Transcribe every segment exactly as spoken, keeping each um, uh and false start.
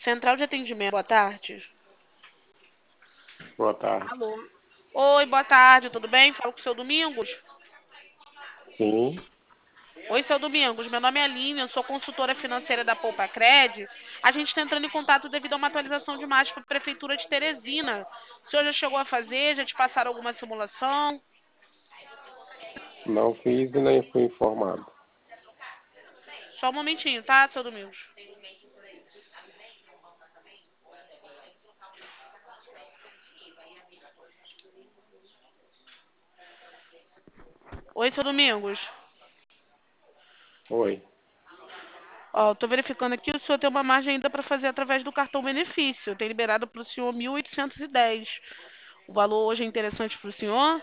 Central de atendimento, boa tarde. Boa tarde. Alô? Oi, boa tarde, tudo bem? Falo com o seu Domingos. Sim, Oi, seu Domingos, meu nome é Aline, eu sou consultora financeira da Poupa Cred. A gente está entrando em contato devido a uma atualização de imagem para a Prefeitura de Teresina. O senhor já chegou a fazer? Já te passaram alguma simulação? não fiz e nem fui informado. Só um momentinho, tá, seu Domingos? Oi, seu Domingos. Oi. Ó, eu tô verificando aqui, o senhor tem uma margem ainda para fazer através do cartão benefício. Tem liberado para o senhor mil oitocentos e dez. O valor hoje é interessante para o senhor?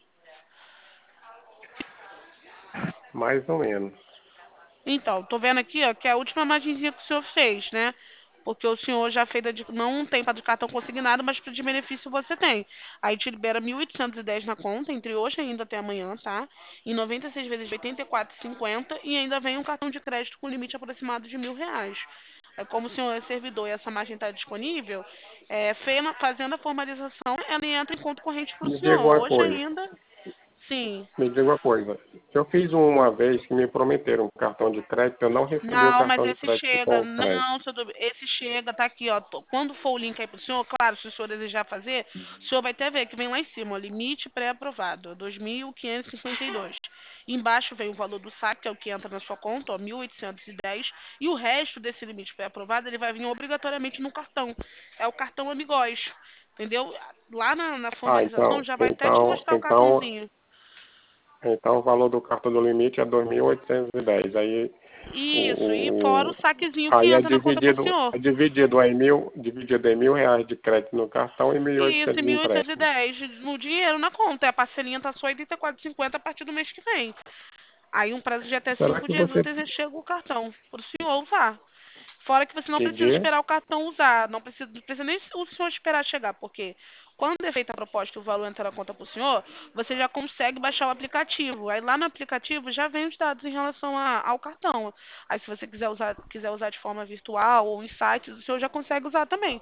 Mais ou menos. Então, tô vendo aqui, ó, que é a última margenzinha que o senhor fez, né? Porque o senhor já fez, a de, não tem para de cartão consignado, mas de benefício você tem. Aí te libera mil oitocentos e dez na conta, entre hoje e ainda até amanhã, tá? Em noventa e seis vezes de oitenta e quatro e cinquenta e ainda vem um cartão de crédito com limite aproximado de mil reais. É como o senhor é servidor e essa margem está disponível, é, fena- fazendo a formalização, ela entra em conta corrente para o Me diga senhor. uma Hoje coisa. ainda, sim. Me diga uma coisa. Eu fiz uma vez que me prometeram um cartão de crédito, eu não recebi o Não, mas cartão de esse crédito chega. com o crédito. Não, seu Domingo, esse chega, tá aqui, ó. Tô- Quando for o link aí pro senhor, claro, se o senhor desejar fazer, o senhor vai até ver que vem lá em cima, ó, limite pré-aprovado, dois mil quinhentos e cinquenta e dois. Embaixo vem o valor do saque, que é o que entra na sua conta, ó, mil oitocentos e dez, e o resto desse limite pré-aprovado, ele vai vir obrigatoriamente no cartão. É o cartão Amigóis, entendeu? Lá na, na Ah, formalização então, já vai até te então, mostrar o então, cartãozinho. então o valor do cartão do limite é dois mil oitocentos e dez. Aí o, Isso, e fora o, o o- saquezinho que aí é entra na conta pro dividido, senhor. é dividido em mil, dividido em mil reais de crédito no cartão e mil e Isso, oitocentos e de mil oitocentos e empréstimo. dez no dinheiro, na conta. E a parcelinha tá só oitenta e quatro e cinquenta a partir do mês que vem. Aí um prazo de até Será cinco que dias você úteis chega o cartão pro senhor usar. Fora que você não que precisa dia? esperar o cartão usar. Não precisa, não precisa nem o senhor esperar chegar, porque quando é feita a proposta e o valor entra na conta pro senhor, você já consegue baixar o aplicativo. Aí lá no aplicativo já vem os dados em relação a- ao cartão. Aí se você quiser usar, quiser usar de forma virtual ou em sites, o senhor já consegue usar também.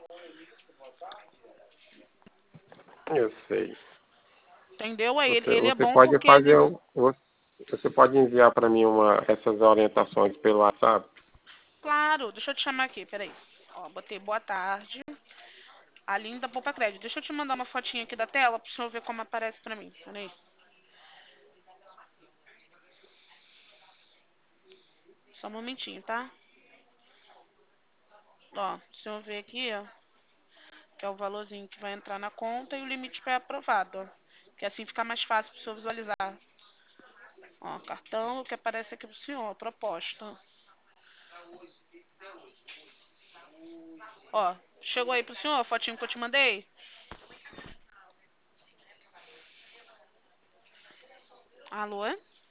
Eu sei. Entendeu? Aí ele, Você, ele é você bom pode porque fazer, ele um- você você pode enviar para mim uma, essas orientações pelo WhatsApp? Claro, deixa eu te chamar aqui, peraí. Ó, botei boa tarde. Aline da Poupa Crédito. Deixa eu te mandar uma fotinha aqui da tela pro senhor ver como aparece pra mim. Peraí. Só um momentinho, tá? Ó, o senhor vê aqui, ó, que é o valorzinho que vai entrar na conta e o limite pré-aprovado, ó. Que assim fica mais fácil pro senhor visualizar. Ó, cartão, o que aparece aqui pro senhor, proposta. Ó, chegou aí pro senhor a fotinho que eu te mandei? Alô?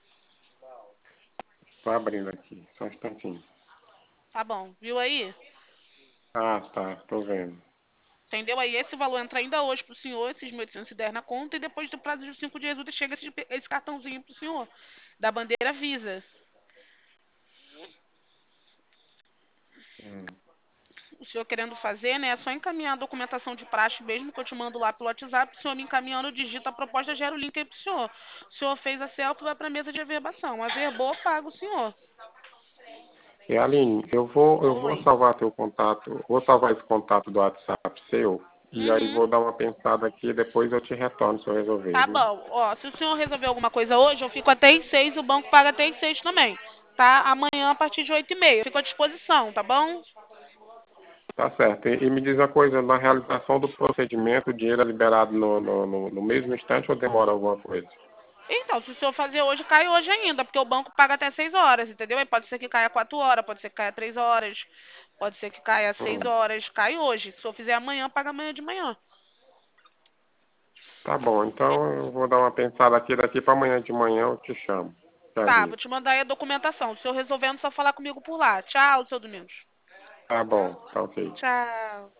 Estou abrindo aqui, só um instantinho. Tá bom, viu aí? Ah, tá, tô vendo. Entendeu? Aí esse valor entra ainda hoje pro senhor, esses mil oitocentos e dez na conta, e depois do prazo de cinco dias úteis chega esse, esse cartãozinho pro senhor, da bandeira Visa. Hum. O senhor querendo fazer, né? É só encaminhar a documentação de praxe mesmo, que eu te mando lá pelo WhatsApp, o senhor me encaminhando, digita a proposta, gera o link aí pro senhor. O senhor fez a selfie, vai pra mesa de averbação. Averbou, paga o senhor. E Aline, eu vou, eu vou Oi. salvar teu contato, vou salvar esse contato do WhatsApp seu, e aí Uhum. vou dar uma pensada aqui e depois eu te retorno se eu resolver, Tá viu? bom. Ó, se o senhor resolver alguma coisa hoje, eu fico até às seis, o banco paga até às seis também. Tá? Amanhã, a partir de oito e meia. Fico à disposição, tá bom? Tá certo. E, e me diz uma coisa, na realização do procedimento, o dinheiro é liberado no, no, no, no mesmo instante ou demora alguma coisa? Então, se o senhor fazer hoje, cai hoje ainda, porque o banco paga até seis horas, entendeu? Aí pode ser que caia quatro horas, pode ser que caia três horas, pode ser que caia seis Hum. horas, cai hoje. Se o senhor fizer amanhã, paga amanhã de manhã. Tá bom, então eu vou dar uma pensada aqui, daqui para amanhã de manhã eu te chamo. Te Tá, vou aviso. te mandar aí a documentação. Se o senhor resolvendo, é só falar comigo por lá. Tchau, seu Domingos. Tá bom, tá ok. Tchau.